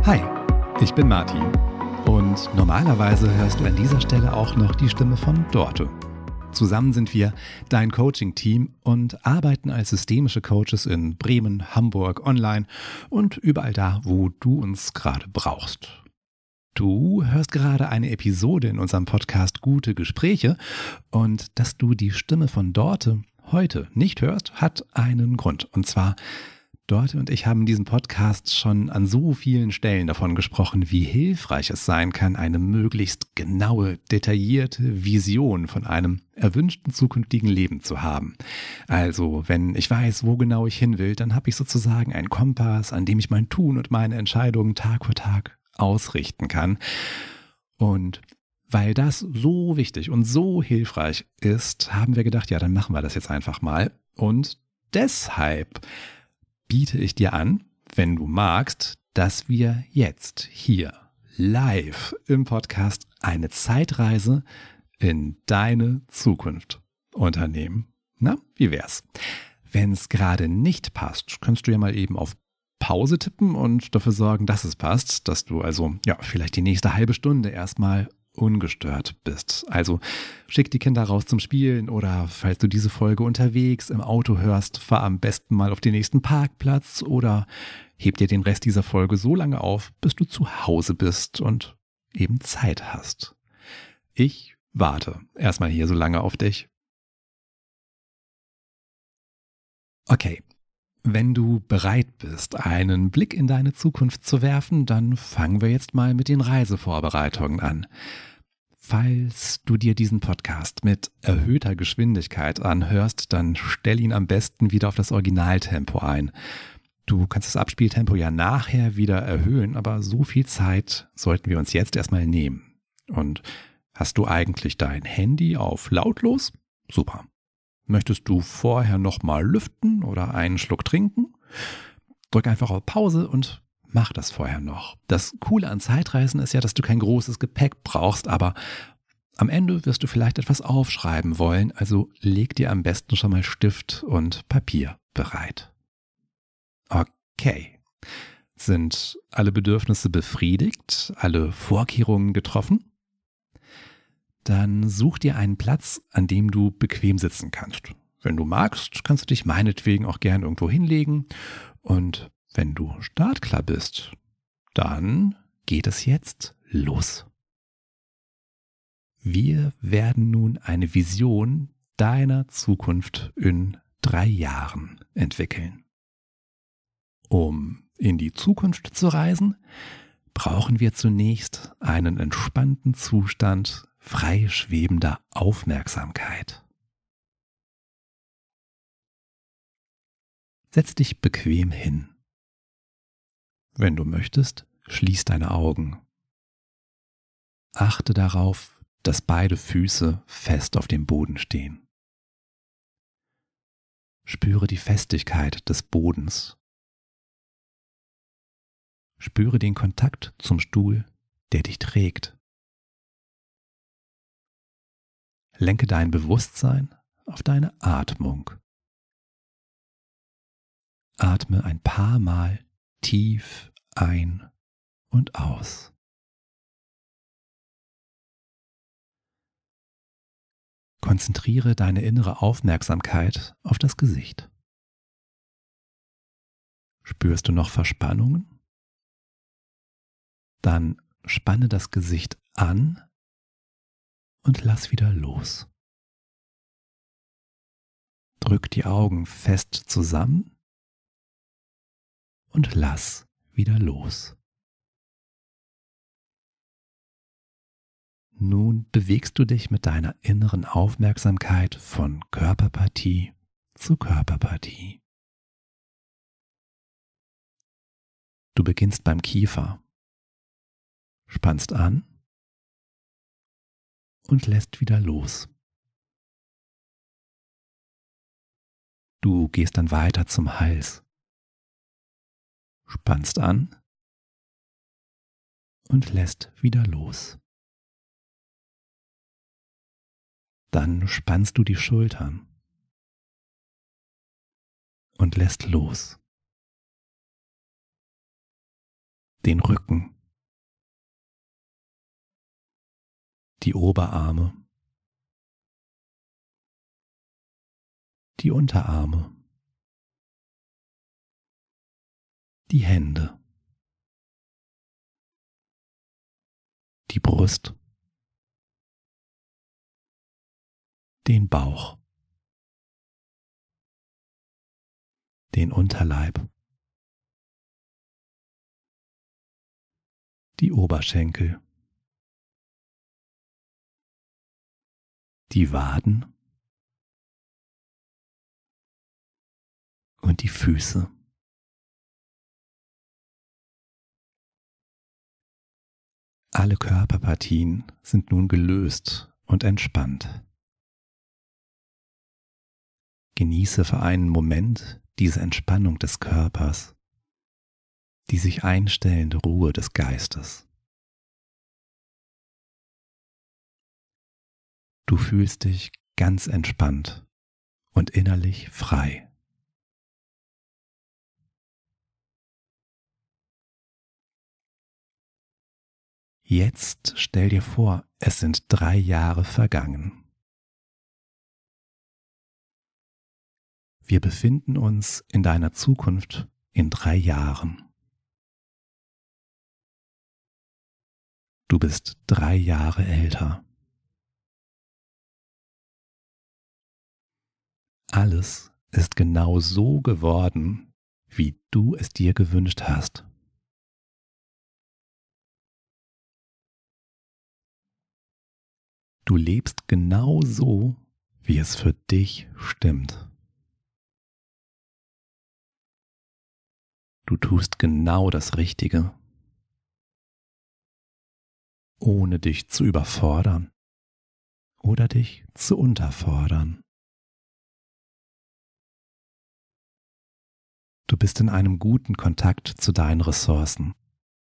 Hi, ich bin Martin und normalerweise hörst du an dieser Stelle auch noch die Stimme von Dorte. Zusammen sind wir dein Coaching-Team und arbeiten als systemische Coaches in Bremen, Hamburg, online und überall da, wo du uns gerade brauchst. Du hörst gerade eine Episode in unserem Podcast Gute Gespräche und dass du die Stimme von Dorte heute nicht hörst, hat einen Grund. Und zwar, Dorte und ich haben in diesem Podcast schon an so vielen Stellen davon gesprochen, wie hilfreich es sein kann, eine möglichst genaue, detaillierte Vision von einem erwünschten zukünftigen Leben zu haben. Also, wenn ich weiß, wo genau ich hin will, dann habe ich sozusagen einen Kompass, an dem ich mein Tun und meine Entscheidungen Tag für Tag ausrichten kann. Und weil das so wichtig und so hilfreich ist, haben wir gedacht, ja, dann machen wir das jetzt einfach mal. Und deshalb biete ich dir an, wenn du magst, dass wir jetzt hier live im Podcast eine Zeitreise in deine Zukunft unternehmen. Na, wie wär's? Wenn es gerade nicht passt, kannst du ja mal eben auf Pause tippen und dafür sorgen, dass es passt, dass du also vielleicht die nächste halbe Stunde erstmal ungestört bist. Also schick die Kinder raus zum Spielen oder falls du diese Folge unterwegs im Auto hörst, fahr am besten mal auf den nächsten Parkplatz oder heb dir den Rest dieser Folge so lange auf, bis du zu Hause bist und eben Zeit hast. Ich warte erstmal hier so lange auf dich. Okay. Wenn du bereit bist, einen Blick in deine Zukunft zu werfen, dann fangen wir jetzt mal mit den Reisevorbereitungen an. Falls du dir diesen Podcast mit erhöhter Geschwindigkeit anhörst, dann stell ihn am besten wieder auf das Originaltempo ein. Du kannst das Abspieltempo ja nachher wieder erhöhen, aber so viel Zeit sollten wir uns jetzt erstmal nehmen. Und hast du eigentlich dein Handy auf lautlos? Super. Möchtest du vorher nochmal lüften oder einen Schluck trinken? Drück einfach auf Pause und mach das vorher noch. Das Coole an Zeitreisen ist ja, dass du kein großes Gepäck brauchst, aber am Ende wirst du vielleicht etwas aufschreiben wollen, also leg dir am besten schon mal Stift und Papier bereit. Okay. Sind alle Bedürfnisse befriedigt? Alle Vorkehrungen getroffen? Dann such dir einen Platz, an dem du bequem sitzen kannst. Wenn du magst, kannst du dich meinetwegen auch gern irgendwo hinlegen. Und wenn du startklar bist, dann geht es jetzt los. Wir werden nun eine Vision deiner Zukunft in 3 Jahren entwickeln. Um in die Zukunft zu reisen, brauchen wir zunächst einen entspannten Zustand frei schwebender Aufmerksamkeit. Setz dich bequem hin. Wenn du möchtest, schließ deine Augen. Achte darauf, dass beide Füße fest auf dem Boden stehen. Spüre die Festigkeit des Bodens. Spüre den Kontakt zum Stuhl, der dich trägt. Lenke dein Bewusstsein auf deine Atmung. Atme ein paar Mal tief ein und aus. Konzentriere deine innere Aufmerksamkeit auf das Gesicht. Spürst du noch Verspannungen? Dann spanne das Gesicht an und lass wieder los. Drück die Augen fest zusammen und lass wieder los. Nun bewegst du dich mit deiner inneren Aufmerksamkeit von Körperpartie zu Körperpartie. Du beginnst beim Kiefer, spannst an und lässt wieder los. Du gehst dann weiter zum Hals, spannst an und lässt wieder los. Dann spannst du die Schultern und lässt los. den Rücken, die Oberarme, die Unterarme, die Hände, die Brust, den Bauch, den Unterleib, die Oberschenkel, die Waden und die Füße. Alle Körperpartien sind nun gelöst und entspannt. Genieße für einen Moment diese Entspannung des Körpers, die sich einstellende Ruhe des Geistes. Du fühlst dich ganz entspannt und innerlich frei. Jetzt stell dir vor, es sind 3 Jahre vergangen. Wir befinden uns in deiner Zukunft in 3 Jahren. Du bist 3 Jahre älter. Alles ist genau so geworden, wie du es dir gewünscht hast. Du lebst genau so, wie es für dich stimmt. Du tust genau das Richtige, ohne dich zu überfordern oder dich zu unterfordern. Du bist in einem guten Kontakt zu deinen Ressourcen.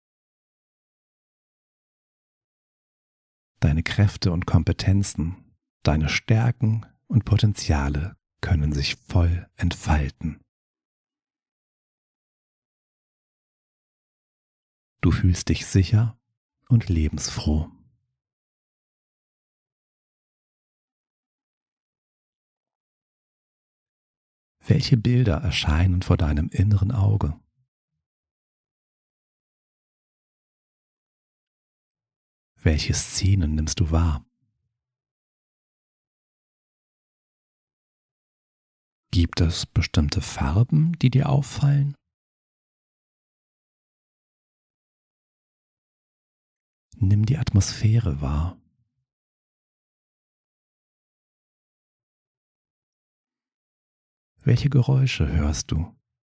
Deine Kräfte und Kompetenzen, deine Stärken und Potenziale können sich voll entfalten. Du fühlst dich sicher und lebensfroh. Welche Bilder erscheinen vor deinem inneren Auge? Welche Szenen nimmst du wahr? Gibt es bestimmte Farben, die dir auffallen? Nimm die Atmosphäre wahr. Welche Geräusche hörst du?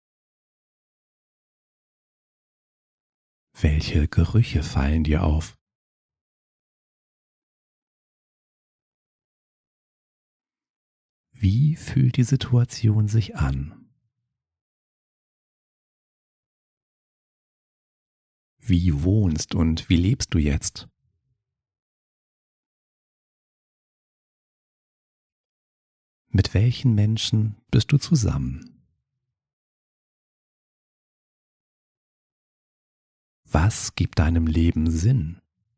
Welche Gerüche fallen dir auf? Wie fühlt die Situation sich an? Wie wohnst und wie lebst du jetzt? Mit welchen Menschen bist du zusammen? Was gibt deinem Leben Sinn?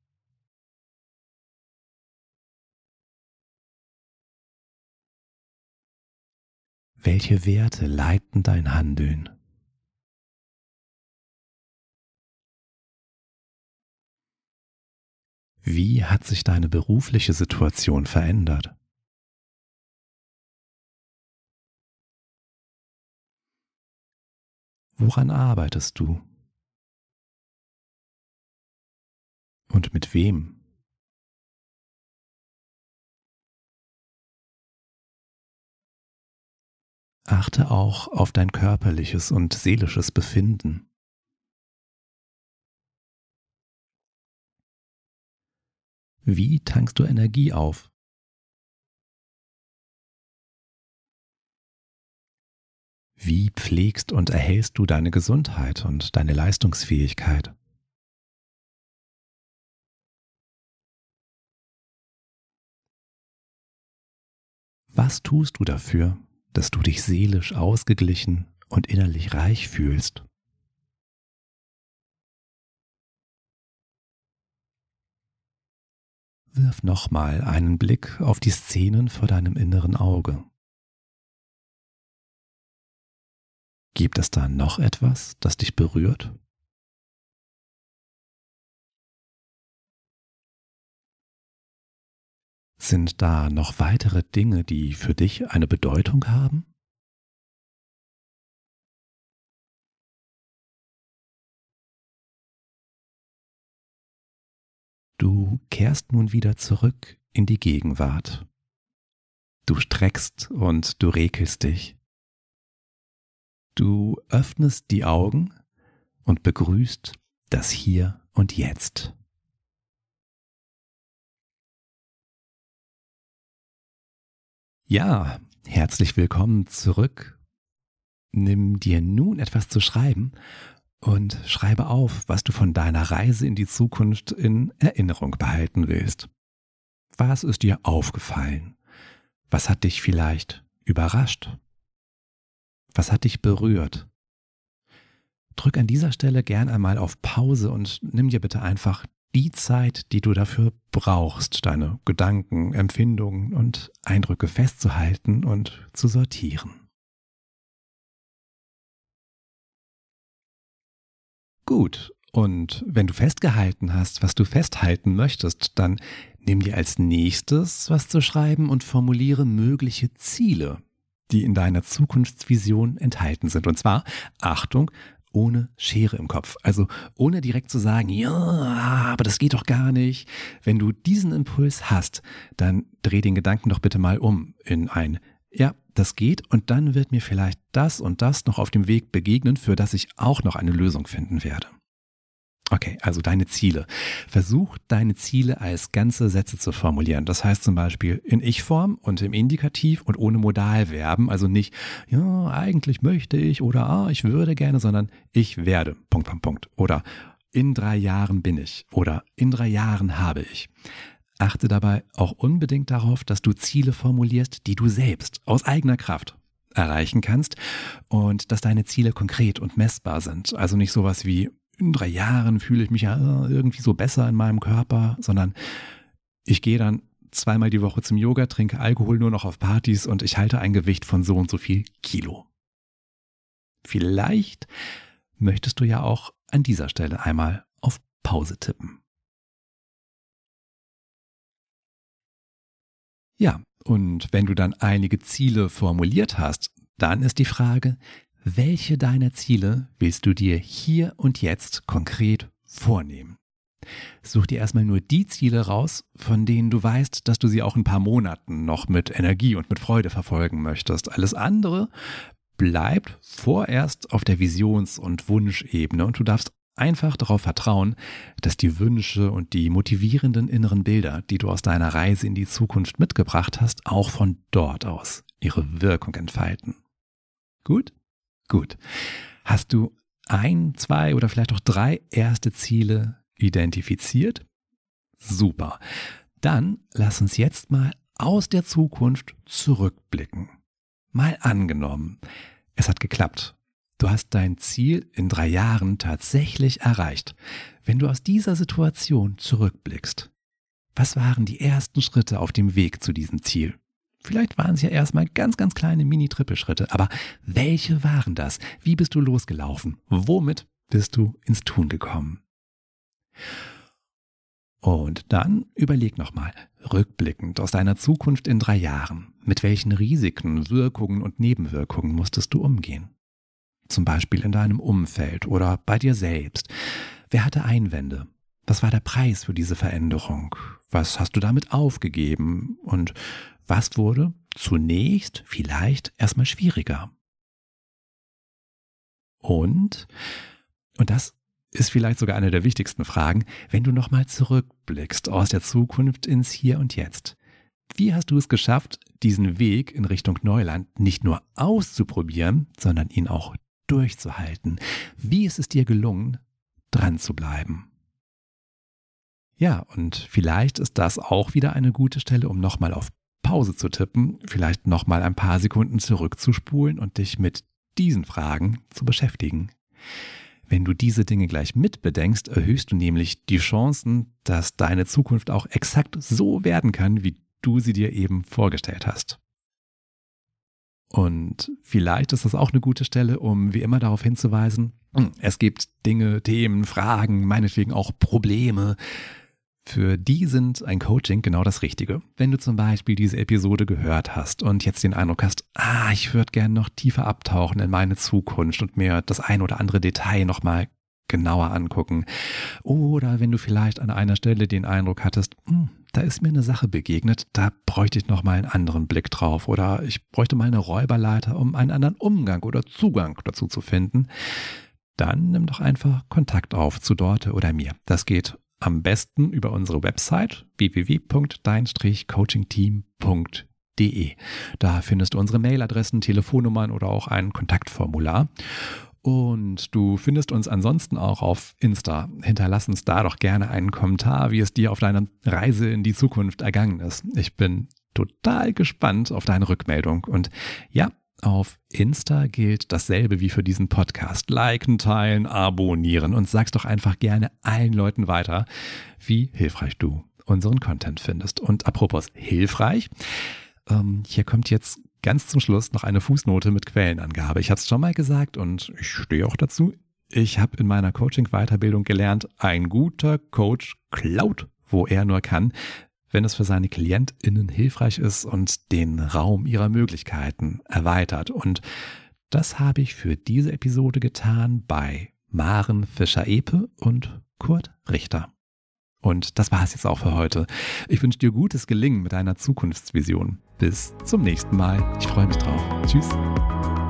Welche Werte leiten dein Handeln? Wie hat sich deine berufliche Situation verändert? Woran arbeitest du? Und mit wem? Achte auch auf dein körperliches und seelisches Befinden. Wie tankst du Energie auf? Wie pflegst und erhältst du deine Gesundheit und deine Leistungsfähigkeit? Was tust du dafür, dass du dich seelisch ausgeglichen und innerlich reich fühlst? wirf nochmal einen Blick auf die Szenen vor deinem inneren Auge. Gibt es da noch etwas, das dich berührt? Sind da noch weitere Dinge, die für dich eine Bedeutung haben? Du kehrst nun wieder zurück in die Gegenwart. Du streckst und du regelst dich. Du öffnest die Augen und begrüßt das Hier und Jetzt. Ja, herzlich willkommen zurück. Nimm dir nun etwas zu schreiben und schreibe auf, was du von deiner Reise in die Zukunft in Erinnerung behalten willst. Was ist dir aufgefallen? Was hat dich vielleicht überrascht? Was hat dich berührt? Drück an dieser Stelle gern einmal auf Pause und nimm dir bitte einfach die Zeit, die du dafür brauchst, deine Gedanken, Empfindungen und Eindrücke festzuhalten und zu sortieren. Gut, und wenn du festgehalten hast, was du festhalten möchtest, dann nimm dir als nächstes was zu schreiben und formuliere mögliche Ziele, die in deiner Zukunftsvision enthalten sind. Und zwar, Achtung, ohne Schere im Kopf. Also ohne direkt zu sagen, ja, aber das geht doch gar nicht. Wenn du diesen Impuls hast, dann dreh den Gedanken doch bitte mal um in ein, ja, das geht und dann wird mir vielleicht das und das noch auf dem Weg begegnen, für das ich auch noch eine Lösung finden werde. Okay, also deine Ziele. Versuch, deine Ziele als ganze Sätze zu formulieren. Das heißt zum Beispiel in Ich-Form und im Indikativ und ohne Modalverben. Also nicht, ja, eigentlich möchte ich oder ich würde gerne, sondern ich werde, Punkt, Punkt, Punkt. Oder in 3 Jahren bin ich oder in 3 Jahren habe ich. Achte dabei auch unbedingt darauf, dass du Ziele formulierst, die du selbst aus eigener Kraft erreichen kannst und dass deine Ziele konkret und messbar sind. Also nicht sowas wie in 3 Jahren fühle ich mich ja irgendwie so besser in meinem Körper, sondern ich gehe dann 2-mal die Woche zum Yoga, trinke Alkohol nur noch auf Partys und ich halte ein Gewicht von so und so viel Kilo. Vielleicht möchtest du ja auch an dieser Stelle einmal auf Pause tippen. Ja, und wenn du dann einige Ziele formuliert hast, dann ist die Frage, welche deiner Ziele willst du dir hier und jetzt konkret vornehmen? Such dir erstmal nur die Ziele raus, von denen du weißt, dass du sie auch in ein paar Monaten noch mit Energie und mit Freude verfolgen möchtest. Alles andere bleibt vorerst auf der Visions- und Wunschebene und du darfst einfach darauf vertrauen, dass die Wünsche und die motivierenden inneren Bilder, die du aus deiner Reise in die Zukunft mitgebracht hast, auch von dort aus ihre Wirkung entfalten. Gut? Gut. Hast du 1, 2 oder vielleicht auch 3 erste Ziele identifiziert? Super. Dann lass uns jetzt mal aus der Zukunft zurückblicken. Mal angenommen, es hat geklappt. Du hast dein Ziel in 3 Jahren tatsächlich erreicht. Wenn du aus dieser Situation zurückblickst, was waren die ersten Schritte auf dem Weg zu diesem Ziel? Vielleicht waren es ja erstmal ganz, ganz kleine Mini-Trippelschritte, aber welche waren das? Wie bist du losgelaufen? Womit bist du ins Tun gekommen? Und dann überleg nochmal, rückblickend aus deiner Zukunft in 3 Jahren, mit welchen Risiken, Wirkungen und Nebenwirkungen musstest du umgehen? Zum Beispiel in deinem Umfeld oder bei dir selbst. Wer hatte Einwände? Was war der Preis für diese Veränderung? Was hast du damit aufgegeben? Und was wurde zunächst vielleicht erstmal schwieriger? Und das ist vielleicht sogar eine der wichtigsten Fragen, wenn du nochmal zurückblickst aus der Zukunft ins Hier und Jetzt. Wie hast du es geschafft, diesen Weg in Richtung Neuland nicht nur auszuprobieren, sondern ihn auch durchzuhalten? Wie ist es dir gelungen, dran zu bleiben? Ja, und vielleicht ist das auch wieder eine gute Stelle, um nochmal auf Pause zu tippen, vielleicht nochmal ein paar Sekunden zurückzuspulen und dich mit diesen Fragen zu beschäftigen. Wenn du diese Dinge gleich mitbedenkst, erhöhst du nämlich die Chancen, dass deine Zukunft auch exakt so werden kann, wie du sie dir eben vorgestellt hast. Und vielleicht ist das auch eine gute Stelle, um wie immer darauf hinzuweisen, es gibt Dinge, Themen, Fragen, meinetwegen auch Probleme. Für die sind ein Coaching genau das Richtige. Wenn du zum Beispiel diese Episode gehört hast und jetzt den Eindruck hast, ich würde gerne noch tiefer abtauchen in meine Zukunft und mir das ein oder andere Detail nochmal genauer angucken. Oder wenn du vielleicht an einer Stelle den Eindruck hattest, da ist mir eine Sache begegnet, da bräuchte ich nochmal einen anderen Blick drauf. Oder ich bräuchte mal eine Räuberleiter, um einen anderen Umgang oder Zugang dazu zu finden. Dann nimm doch einfach Kontakt auf zu Dorte oder mir. Das geht am besten über unsere Website www.dein-coachingteam.de. Da findest du unsere Mailadressen, Telefonnummern oder auch ein Kontaktformular. Und du findest uns ansonsten auch auf Insta. Hinterlass uns da doch gerne einen Kommentar, wie es dir auf deiner Reise in die Zukunft ergangen ist. Ich bin total gespannt auf deine Rückmeldung. Und ja, auf Insta gilt dasselbe wie für diesen Podcast. Liken, teilen, abonnieren und sag's doch einfach gerne allen Leuten weiter, wie hilfreich du unseren Content findest. Und apropos hilfreich, hier kommt jetzt ganz zum Schluss noch eine Fußnote mit Quellenangabe. Ich habe es schon mal gesagt und ich stehe auch dazu. Ich habe in meiner Coaching-Weiterbildung gelernt, ein guter Coach klaut, wo er nur kann, wenn es für seine KlientInnen hilfreich ist und den Raum ihrer Möglichkeiten erweitert. Und das habe ich für diese Episode getan bei Maren Fischer-Epe und Kurt Richter. Und das war es jetzt auch für heute. Ich wünsche dir gutes Gelingen mit deiner Zukunftsvision. Bis zum nächsten Mal. Ich freue mich drauf. Tschüss.